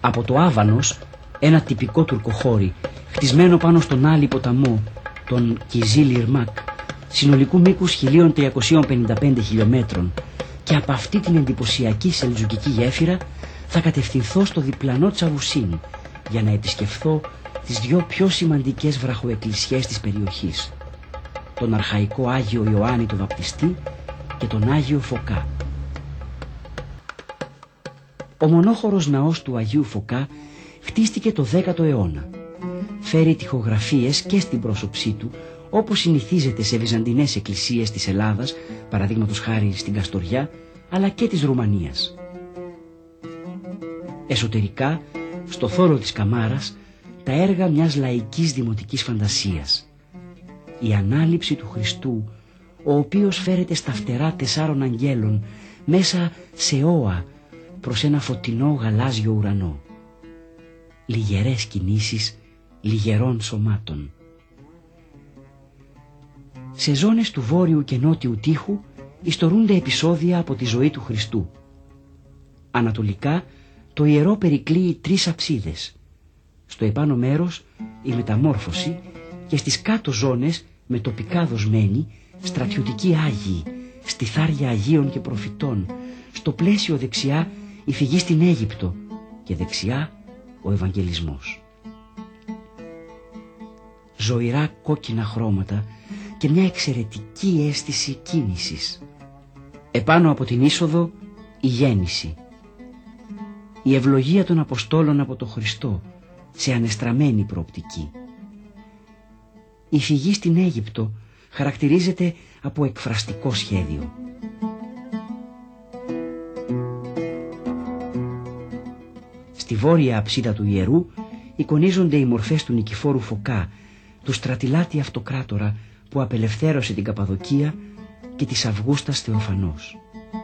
Από το Άβανος, ένα τυπικό τουρκοχώρι, χτισμένο πάνω στον Άλλη ποταμό, τον Κιζίλ Ιρμάκ, συνολικού μήκους 1355 χιλιόμετρων, και από αυτή την εντυπωσιακή σελτζουκική γέφυρα θα κατευθυνθώ στο διπλανό Τσαβουσίν για να επισκεφθώ τις δυο πιο σημαντικές βραχοεκκλησιές της περιοχής, τον αρχαϊκό Άγιο Ιωάννη τον Βαπτιστή και τον Άγιο Φωκά. Ο μονόχωρος ναός του Αγίου Φωκά χτίστηκε το 10ο αιώνα. Φέρει τοιχογραφίες και στην πρόσωψή του, όπως συνηθίζεται σε βυζαντινές εκκλησίες της Ελλάδας, παραδείγματος χάρη στην Καστοριά, αλλά και της Ρουμανίας. Εσωτερικά, στο θόρο της καμάρας, τα έργα μιας λαϊκής δημοτικής φαντασίας. Η ανάληψη του Χριστού, ο οποίος φέρεται στα φτερά 4 αγγέλων μέσα σε όα προς ένα φωτεινό γαλάζιο ουρανό. Λιγερές κινήσεις λιγερών σωμάτων. Σε ζώνες του βόρειου και νότιου τοίχου ιστορούνται επεισόδια από τη ζωή του Χριστού. Ανατολικά το ιερό περικλείει 3 αψίδες. Στο επάνω μέρος η μεταμόρφωση και στις κάτω ζώνες με τοπικά δοσμένοι στρατιωτικοί Άγιοι, στιθάρια Αγίων και προφητών, στο πλαίσιο δεξιά η φυγή στην Αίγυπτο και δεξιά ο Ευαγγελισμός. Ζωηρά κόκκινα χρώματα και μια εξαιρετική αίσθηση κίνησης. Επάνω από την είσοδο η γέννηση. Η ευλογία των Αποστόλων από τον Χριστό σε ανεστραμμένη προοπτική. Η φυγή στην Αίγυπτο χαρακτηρίζεται από εκφραστικό σχέδιο. Στη βόρεια αψίδα του ιερού εικονίζονται οι μορφές του Νικηφόρου Φωκά, του στρατιλάτη αυτοκράτορα που απελευθέρωσε την Καπαδοκία και της Αυγούστας Θεοφανός.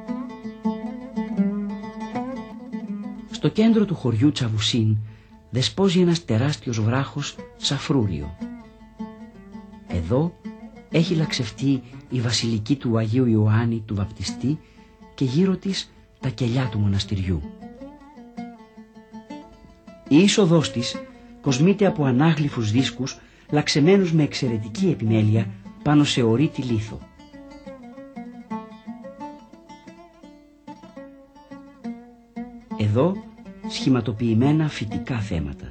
Στο κέντρο του χωριού Τσαβουσίν δεσπόζει ένας τεράστιος βράχος σαφρούριο. Εδώ έχει λαξευτεί η βασιλική του Αγίου Ιωάννη του Βαπτιστή και γύρω της τα κελιά του μοναστηριού. Η είσοδός της κοσμείται από ανάγλυφους δίσκους λαξεμένους με εξαιρετική επιμέλεια πάνω σε ορίτη λίθο. Εδώ σχηματοποιημένα φυτικά θέματα.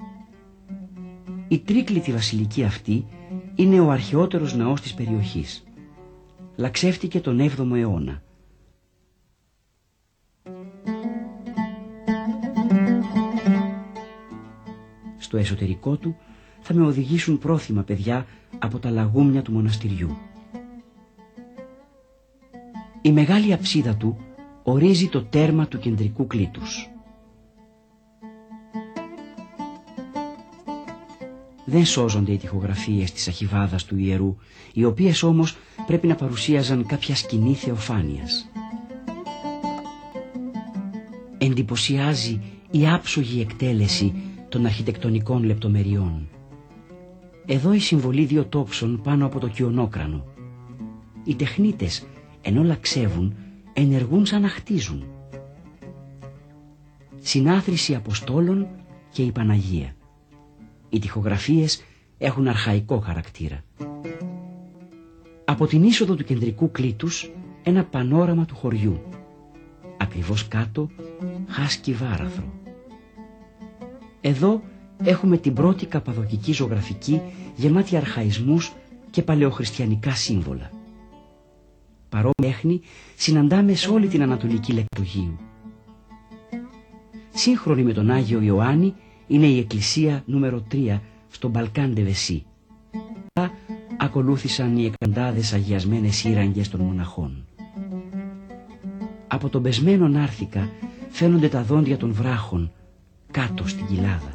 Η τρίκλητη βασιλική αυτή είναι ο αρχαιότερος ναός της περιοχής. Λαξεύτηκε τον 7ο αιώνα. Στο εσωτερικό του θα με οδηγήσουν πρόθυμα παιδιά από τα λαγούμια του μοναστηριού. Η μεγάλη αψίδα του ορίζει το τέρμα του κεντρικού κλήτους. Δεν σώζονται οι τοιχογραφίες της αχιβάδας του ιερού, οι οποίες όμως πρέπει να παρουσίαζαν κάποια σκηνή θεοφάνειας. Εντυπωσιάζει η άψογη εκτέλεση των αρχιτεκτονικών λεπτομεριών. Εδώ η συμβολή 2 τόξων πάνω από το κιονόκρανο. Οι τεχνίτες, ενώ λαξεύουν, ενεργούν σαν να χτίζουν. Συνάθρηση Αποστόλων και η Παναγία. Οι τοιχογραφίες έχουν αρχαϊκό χαρακτήρα. Από την είσοδο του κεντρικού κλήτους ένα πανόραμα του χωριού. Ακριβώς κάτω χάσκει βάραθρο. Εδώ έχουμε την πρώτη καπαδοκική ζωγραφική γεμάτη αρχαϊσμούς και παλαιοχριστιανικά σύμβολα. Παρόμοια τέχνη συναντάμε σε όλη την Ανατολική Λεκτουργίου. Σύγχρονη με τον Άγιο Ιωάννη είναι η εκκλησία νούμερο 3 στο Μπαλκάν ντε Βεσί. Ακολούθησαν οι εκατοντάδες αγιασμένες σύραγγες των μοναχών. Από τον πεσμένο νάρθηκα φαίνονται τα δόντια των βράχων κάτω στην κοιλάδα.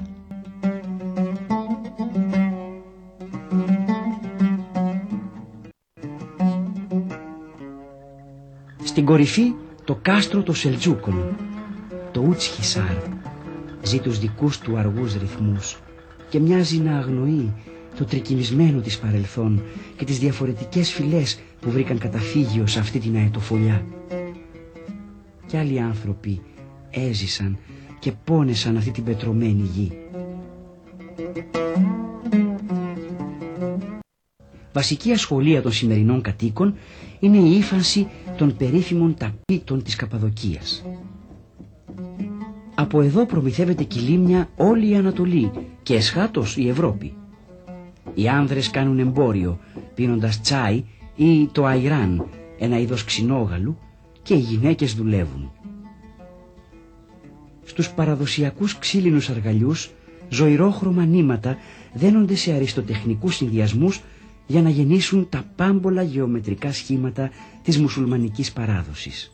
Στην κορυφή το κάστρο των Σελτζούκων, το Ούτσχισάρ, ζει τους δικούς του αργούς ρυθμούς και μοιάζει να αγνοεί το τρικυμισμένο της παρελθόν και τις διαφορετικές φυλές που βρήκαν καταφύγιο σε αυτή την αετοφολιά. Κι άλλοι άνθρωποι έζησαν και πόνεσαν αυτή την πετρωμένη γη. Βασική ασχολία των σημερινών κατοίκων είναι η ύφανση των περίφημων ταπίτων της Καπαδοκίας. Από εδώ προμηθεύεται κιλίμια όλη η Ανατολή και εσχάτως η Ευρώπη. Οι άνδρες κάνουν εμπόριο πίνοντας τσάι ή το αϊράν, ένα είδος ξινόγαλου, και οι γυναίκες δουλεύουν. Στους παραδοσιακούς ξύλινους αργαλιούς ζωηρόχρωμα νήματα δένονται σε αριστοτεχνικούς συνδυασμούς για να γεννήσουν τα πάμπολα γεωμετρικά σχήματα της μουσουλμανικής παράδοσης.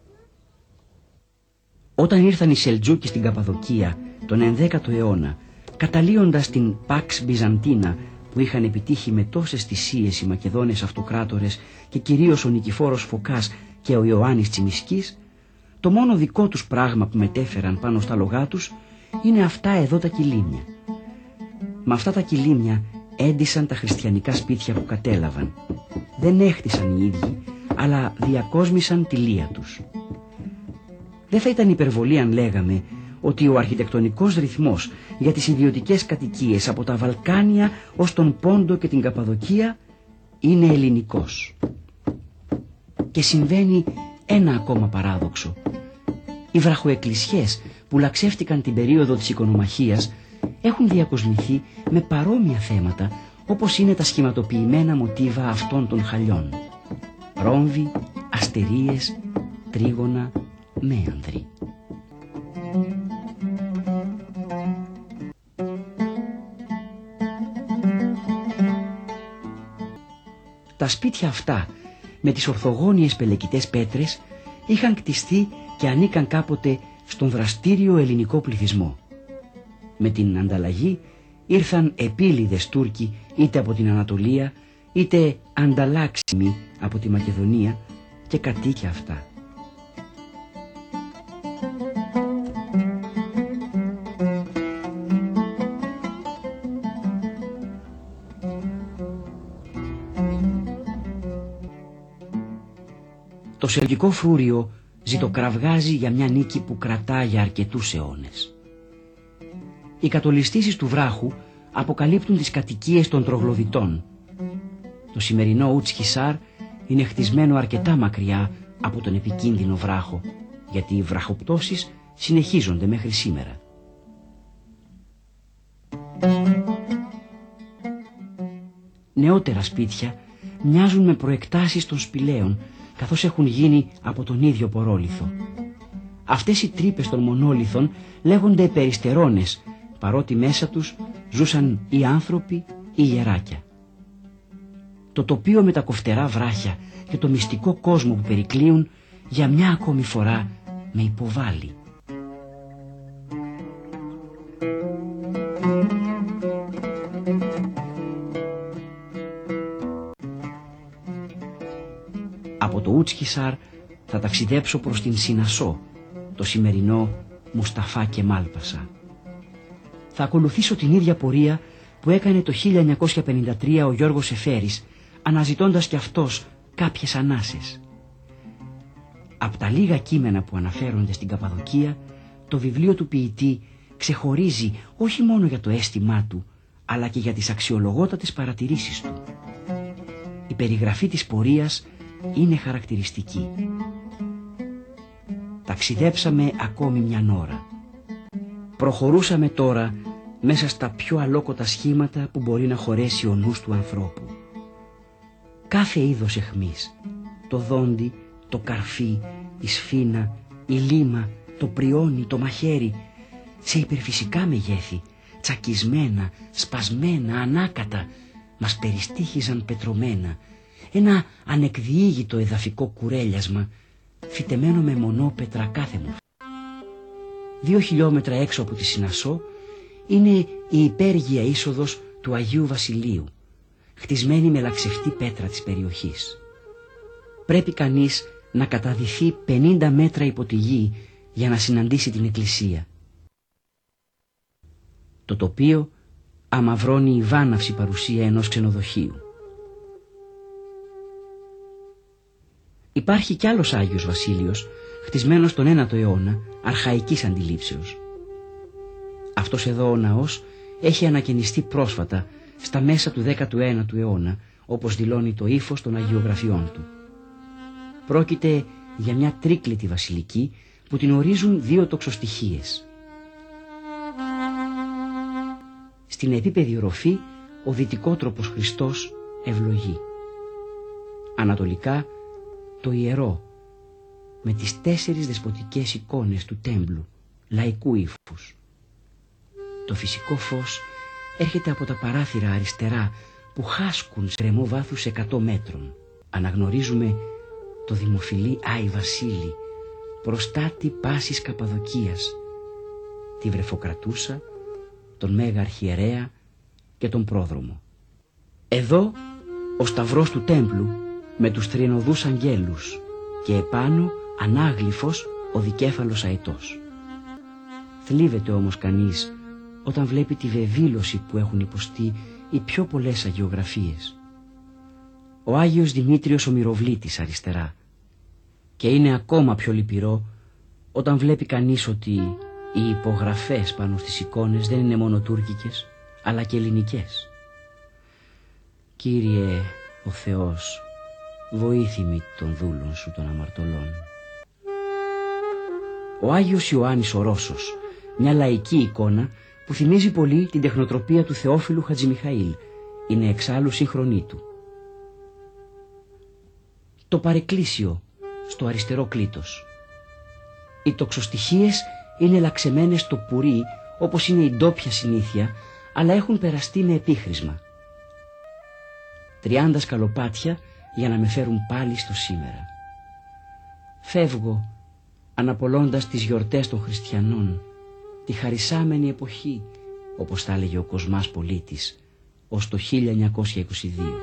Όταν ήρθαν οι Σελτζούκοι στην Καπαδοκία τον 11ο αιώνα, καταλύοντας την Pax Byzantina που είχαν επιτύχει με τόσες θυσίες οι Μακεδόνες αυτοκράτορες και κυρίως ο Νικηφόρος Φωκάς και ο Ιωάννης Τσιμισκής, το μόνο δικό τους πράγμα που μετέφεραν πάνω στα λογά τους είναι αυτά εδώ τα κιλίμια. Με αυτά τα κιλίμια έντυσαν τα χριστιανικά σπίτια που κατέλαβαν. Δεν έχτισαν οι ίδιοι, αλλά διακόσμησαν τη λία τους. Δεν θα ήταν υπερβολή αν λέγαμε ότι ο αρχιτεκτονικός ρυθμός για τις ιδιωτικές κατοικίες από τα Βαλκάνια ως τον Πόντο και την Καπαδοκία είναι ελληνικός. Και συμβαίνει ένα ακόμα παράδοξο. Οι βραχοεκκλησιές που λαξεύτηκαν την περίοδο της οικονομαχίας έχουν διακοσμηθεί με παρόμοια θέματα, όπως είναι τα σχηματοποιημένα μοτίβα αυτών των χαλιών. Ρόμβοι, αστερίες, τρίγωνα, μέανδροι. Τα σπίτια αυτά με τις ορθογώνιες πελεκητές πέτρες είχαν κτιστεί και ανήκαν κάποτε στον δραστήριο ελληνικό πληθυσμό. Με την ανταλλαγή ήρθαν επίλιδες Τούρκοι είτε από την Ανατολία είτε ανταλλάξιμοι από τη Μακεδονία και κατοίκια αυτά. Το σελγικό φρούριο ζητοκραυγάζει για μια νίκη που κρατά για αρκετούς αιώνες. Οι κατολιστήσεις του βράχου αποκαλύπτουν τις κατοικίες των τρογλωδιτών. Το σημερινό Ούτσκισάρ είναι χτισμένο αρκετά μακριά από τον επικίνδυνο βράχο, γιατί οι βραχοπτώσεις συνεχίζονται μέχρι σήμερα. Νεότερα σπίτια μοιάζουν με προεκτάσεις των σπηλαίων, καθώς έχουν γίνει από τον ίδιο πορόλιθο. Αυτές οι τρύπες των μονόλιθων λέγονται περιστερώνες, παρότι μέσα τους ζούσαν οι άνθρωποι ή γεράκια. Το τοπίο με τα κοφτερά βράχια και το μυστικό κόσμο που περικλείουν για μια ακόμη φορά με υποβάλλει. Από το Ούτσκισάρ θα ταξιδέψω προς την Συνασσό, το σημερινό Μουσταφά Κεμάλ Πασά. Θα ακολουθήσω την ίδια πορεία που έκανε το 1953 ο Γιώργος Εφέρης, αναζητώντας κι αυτός κάποιες ανάσες. Απ' τα λίγα κείμενα που αναφέρονται στην Καπαδοκία, το βιβλίο του ποιητή ξεχωρίζει όχι μόνο για το αίσθημά του, αλλά και για τις αξιολογότατες παρατηρήσεις του. Η περιγραφή της πορείας είναι χαρακτηριστική. Ταξιδέψαμε ακόμη μια ώρα. Προχωρούσαμε τώρα μέσα στα πιο αλόκοτα σχήματα που μπορεί να χωρέσει ο νους του ανθρώπου. Κάθε είδος αιχμής, το δόντι, το καρφί, η σφίνα, η λίμα, το πριόνι, το μαχαίρι, σε υπερφυσικά μεγέθη, τσακισμένα, σπασμένα, ανάκατα, μας περιστήχιζαν πετρωμένα, ένα ανεκδιήγητο εδαφικό κουρέλιασμα, φυτεμένο με μονόπετρα κάθε μορφή. 2 χιλιόμετρα έξω από τη Συνασσό είναι η υπέργεια είσοδος του Αγίου Βασιλείου, χτισμένη με λαξευτή πέτρα της περιοχής. Πρέπει κανείς να καταδυθεί 50 μέτρα υπό τη γη για να συναντήσει την εκκλησία. Το τοπίο αμαυρώνει η βάναυση παρουσία ενός ξενοδοχείου. Υπάρχει κι άλλος Άγιος Βασίλειος, χτισμένος τον 9ο αιώνα, αρχαϊκής αντιλήψεως. Αυτός εδώ ο ναός έχει ανακαινιστεί πρόσφατα στα μέσα του 19ου αιώνα, όπως δηλώνει το ύφος των αγιογραφιών του. Πρόκειται για μια τρίκλητη βασιλική που την ορίζουν δύο τοξοστοιχίες. Στην επίπεδη οροφή ο δυτικότροπος Χριστός ευλογεί. Ανατολικά το ιερό με τις 4 δεσποτικές εικόνες του τέμπλου λαϊκού ύφους. Το φυσικό φως έρχεται από τα παράθυρα αριστερά που χάσκουν σε ρεμό βάθους 100 μέτρων. Αναγνωρίζουμε το δημοφιλή Άη Βασίλη, προστάτη πάσης Καπαδοκίας, τη βρεφοκρατούσα, τον Μέγα Αρχιερέα και τον πρόδρομο. Εδώ ο σταυρός του τέμπλου με τους τριενοδούς αγγέλους και επάνω ανάγλυφος ο δικέφαλος αετός. Θλίβεται όμως κανείς όταν βλέπει τη βεβήλωση που έχουν υποστεί οι πιο πολλές αγιογραφίες. Ο Άγιος Δημήτριος ο Μυροβλήτης αριστερά, και είναι ακόμα πιο λυπηρό όταν βλέπει κανείς ότι οι υπογραφές πάνω στις εικόνες δεν είναι μόνο τουρκικές αλλά και ελληνικές. Κύριε ο Θεός, βοήθημη των δούλων σου των αμαρτωλών. Ο Άγιος Ιωάννης ο Ρώσος, μια λαϊκή εικόνα που θυμίζει πολύ την τεχνοτροπία του Θεόφιλου Χατζημιχαήλ, είναι εξάλλου σύγχρονή του. Το παρεκκλήσιο στο αριστερό κλήτος. Οι τοξοστοιχίες είναι λαξεμένες στο πουρί όπως είναι η ντόπια συνήθεια, αλλά έχουν περαστεί με επίχρησμα. 30 σκαλοπάτια για να με φέρουν πάλι στο σήμερα. Φεύγω αναπολώντας τις γιορτές των χριστιανών, τη χαρισάμενη εποχή, όπως τα έλεγε ο Κοσμάς Πολίτης, ως το 1922.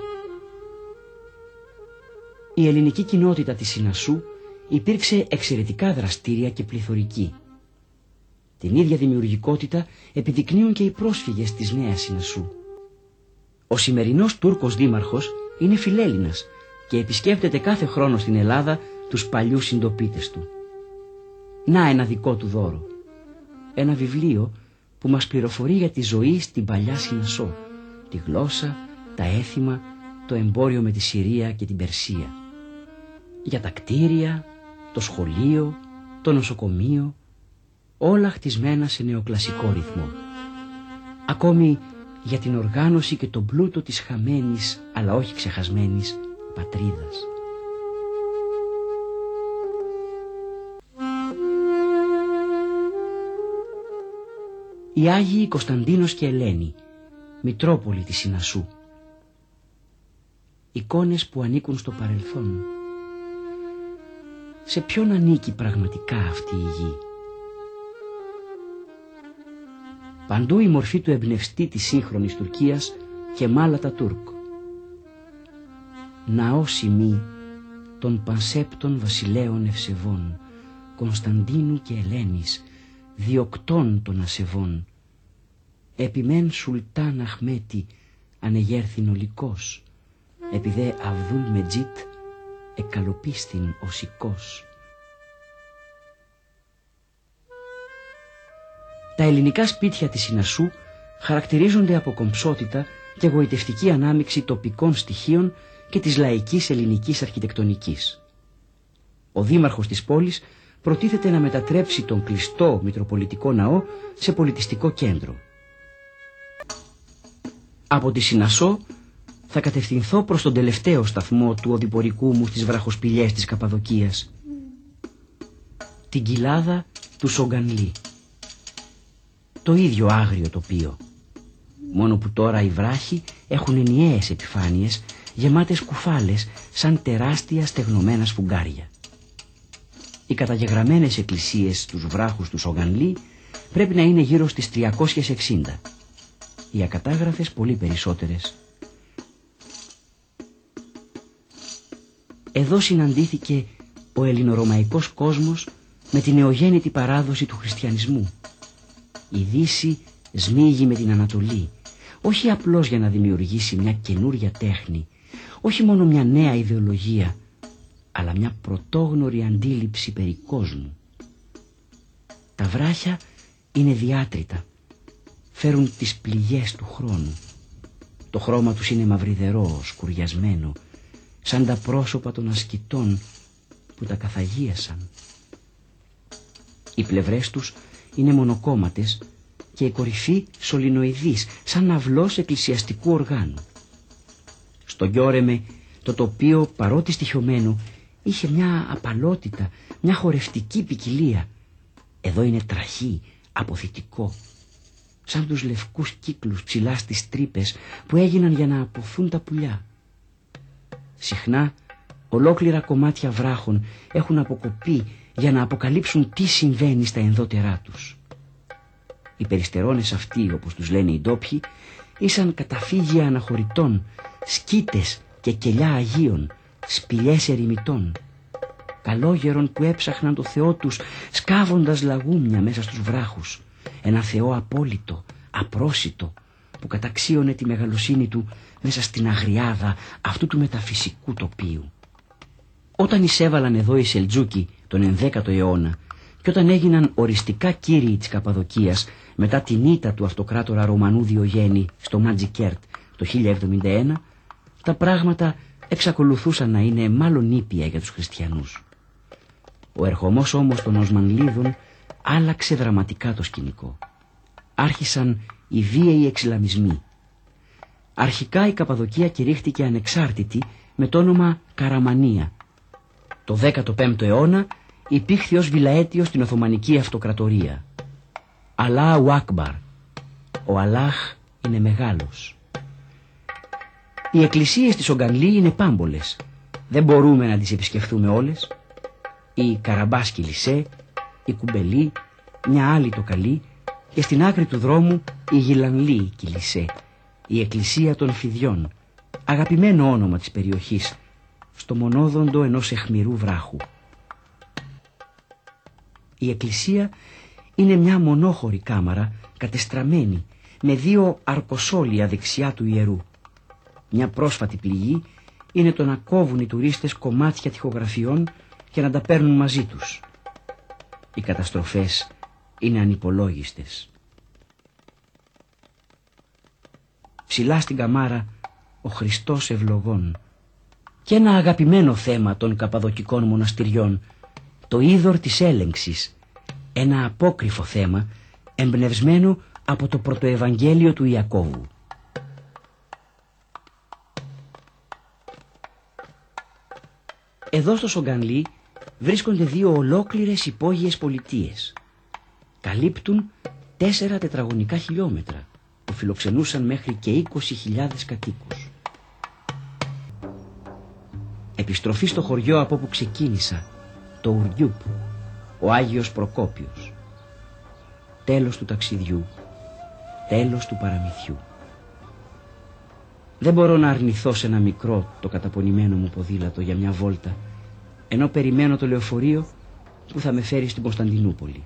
Η ελληνική κοινότητα της Συνασσού υπήρξε εξαιρετικά δραστήρια και πληθωρική. Την ίδια δημιουργικότητα επιδεικνύουν και οι πρόσφυγες της Νέας Συνασσού. Ο σημερινός Τούρκος δήμαρχος είναι φιλέλληνας και επισκέπτεται κάθε χρόνο στην Ελλάδα τους παλιούς συντοπίτες του. Να ένα δικό του δώρο. Ένα βιβλίο που μας πληροφορεί για τη ζωή στην παλιά Συνασσό, τη γλώσσα, τα έθιμα, το εμπόριο με τη Συρία και την Περσία. Για τα κτίρια, το σχολείο, το νοσοκομείο, όλα χτισμένα σε νεοκλασικό ρυθμό. Ακόμη για την οργάνωση και τον πλούτο της χαμένης, αλλά όχι ξεχασμένης, πατρίδας. Οι Άγιοι Κωνσταντίνος και Ελένη, Μητρόπολη της Συνασσού. Εικόνες που ανήκουν στο παρελθόν. Σε ποιον ανήκει πραγματικά αυτή η γη? Παντού η μορφή του εμπνευστή της σύγχρονης Τουρκίας και μάλατα Τούρκ. Ναός ημί των πανσέπτων βασιλέων ευσεβών, Κωνσταντίνου και Ελένης, διοκτών των ασεβών. Επιμέν Σουλτάν Αχμέτη ανεγέρθην ολικός, επιδέ Αβδούλ Μετζίτ εκαλοπίστην οσικός. Τα ελληνικά σπίτια της Συνασσού χαρακτηρίζονται από κομψότητα και γοητευτική ανάμειξη τοπικών στοιχείων και της λαϊκής ελληνικής αρχιτεκτονικής. Ο δήμαρχος της πόλης προτίθεται να μετατρέψει τον κλειστό Μητροπολιτικό Ναό σε πολιτιστικό κέντρο. Από τη Συνασσό θα κατευθυνθώ προς τον τελευταίο σταθμό του οδηπορικού μου στις βραχοσπηλιές της Καπαδοκίας, την κοιλάδα του Σογκανλή. Το ίδιο άγριο τοπίο, μόνο που τώρα οι βράχοι έχουν ενιαίες επιφάνειες γεμάτες κουφάλες σαν τεράστια στεγνωμένα σφουγγάρια. Οι καταγεγραμμένες εκκλησίες στους βράχους του Σογκανλή πρέπει να είναι γύρω στις 360. Οι ακατάγραφες πολύ περισσότερες. Εδώ συναντήθηκε ο ελληνορωμαϊκός κόσμος με την νεογέννητη παράδοση του χριστιανισμού. Η Δύση σμίγει με την Ανατολή, όχι απλώς για να δημιουργήσει μια καινούρια τέχνη, όχι μόνο μια νέα ιδεολογία, αλλά μια πρωτόγνωρη αντίληψη περί κόσμου. Τα βράχια είναι διάτρητα, φέρουν τις πληγές του χρόνου. Το χρώμα τους είναι μαυριδερό, σκουριασμένο, σαν τα πρόσωπα των ασκητών που τα καθαγίασαν. Οι πλευρές τους είναι μονοκόμματες και η κορυφή σωληνοειδής, σαν αυλός εκκλησιαστικού οργάνου. Στο Γιόρεμε το τοπίο, παρότι στοιχειωμένο, είχε μια απαλότητα, μια χορευτική ποικιλία. Εδώ είναι τραχή, αποθητικό, σαν τους λευκούς κύκλους ψηλά στις τρύπες που έγιναν για να αποθούν τα πουλιά. Συχνά ολόκληρα κομμάτια βράχων έχουν αποκοπεί για να αποκαλύψουν τι συμβαίνει στα ενδότερά τους. Οι περιστερώνες αυτοί, όπως τους λένε οι ντόπιοι, ήσαν καταφύγια αναχωρητών, σκήτες και κελιά αγίων, σπηλιές ερημιτών, καλόγερων που έψαχναν το Θεό τους σκάβοντας λαγούμια μέσα στους βράχους, ένα Θεό απόλυτο, απρόσιτο, που καταξίωνε τη μεγαλοσύνη του μέσα στην αγριάδα αυτού του μεταφυσικού τοπίου. Όταν εισέβαλαν εδώ οι Σελτζούκοι τον 11ο αιώνα και όταν έγιναν οριστικά κύριοι της Καπαδοκίας μετά την ήττα του αυτοκράτορα Ρωμανού Διογέννη στο Μαντζικέρτ το 1071, τα πράγματα εξακολουθούσαν να είναι μάλλον ήπια για τους χριστιανούς. Ο ερχομός όμως των Οσμανλίδων άλλαξε δραματικά το σκηνικό. Άρχισαν οι βίαιοι εξισλαμισμοί. Αρχικά η Καπαδοκία κηρύχθηκε ανεξάρτητη με το όνομα Καραμανία. Το 15ο αιώνα υπήρχε ως βιλαέτιο στην Οθωμανική Αυτοκρατορία. Αλάχου Ακμπαρ. Ο Αλλάχ είναι μεγάλος. Οι εκκλησίες της Ογκανλή είναι πάμπολες. Δεν μπορούμε να τις επισκεφθούμε όλες. Η Καραμπάς Κιλισέ, η Κουμπελή, μια άλλη το Καλή και στην άκρη του δρόμου η Γιλανλή Κιλισέ, η εκκλησία των Φιδιών, αγαπημένο όνομα της περιοχής, στο μονόδοντο ενός αιχμηρού βράχου. Η εκκλησία είναι μια μονόχωρη κάμαρα κατεστραμμένη με 2 αρκοσόλια δεξιά του ιερού. Μια πρόσφατη πληγή είναι το να κόβουν οι τουρίστες κομμάτια τοιχογραφιών και να τα παίρνουν μαζί τους. Οι καταστροφές είναι ανυπολόγιστες. Ψηλά στην καμάρα ο Χριστός ευλογών και ένα αγαπημένο θέμα των καπαδοκικών μοναστηριών, το είδωρ της έλεγξης, ένα απόκριφο θέμα εμπνευσμένο από το πρωτοευαγγέλιο του Ιακώβου. Εδώ στο Σογκανλή βρίσκονται 2 ολόκληρες υπόγειες πολιτείες. Καλύπτουν 4 τετραγωνικά χιλιόμετρα που φιλοξενούσαν μέχρι και 20.000 κατοίκους. Επιστροφή στο χωριό από όπου ξεκίνησα, το Ουρντιούπ, ο Άγιος Προκόπιος. Τέλος του ταξιδιού, τέλος του παραμυθιού. Δεν μπορώ να αρνηθώ σε ένα μικρό το καταπονημένο μου ποδήλατο για μια βόλτα, ενώ περιμένω το λεωφορείο που θα με φέρει στην Κωνσταντινούπολη.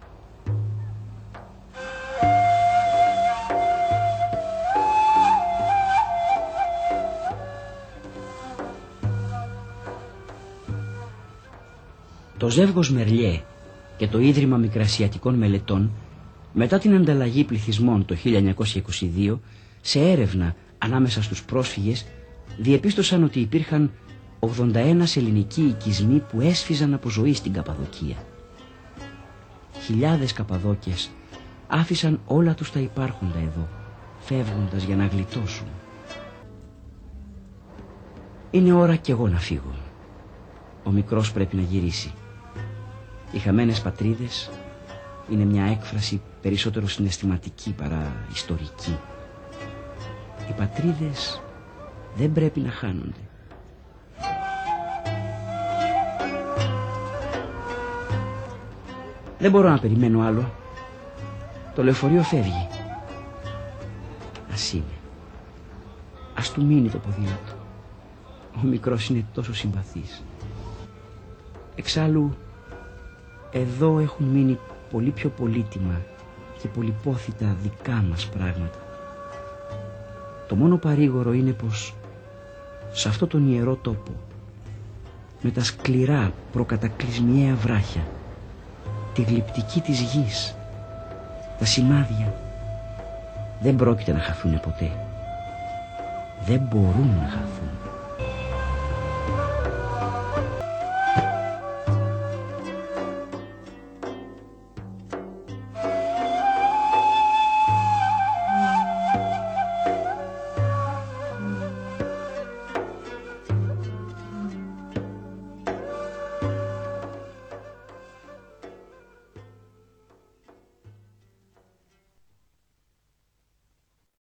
Το ζεύγος Μερλιέ και το Ίδρυμα Μικρασιατικών Μελετών, μετά την ανταλλαγή πληθυσμών το 1922, σε έρευνα ανάμεσα στους πρόσφυγες, διεπίστωσαν ότι υπήρχαν 81 ελληνικοί οικισμοί που έσφιζαν από ζωή στην Καπαδοκία. Χιλιάδες Καπαδόκες άφησαν όλα τους τα υπάρχοντα εδώ, φεύγοντας για να γλιτώσουν. Είναι ώρα κι εγώ να φύγω. Ο μικρός πρέπει να γυρίσει. Οι χαμένες πατρίδες είναι μια έκφραση περισσότερο συναισθηματική παρά ιστορική. Οι πατρίδες δεν πρέπει να χάνονται. Δεν μπορώ να περιμένω άλλο. Το λεωφορείο φεύγει. Ας είναι. Ας του μείνει το ποδήλατο. Ο μικρός είναι τόσο συμπαθής. Εξάλλου, εδώ έχουν μείνει πολύ πιο πολύτιμα και πολυπόθητα δικά μας πράγματα. Το μόνο παρήγορο είναι πως σε αυτό τον ιερό τόπο, με τα σκληρά προκατακλυσμιαία βράχια, τη γλυπτική της γης, τα σημάδια, δεν πρόκειται να χαθούν ποτέ. Δεν μπορούν να χαθούν.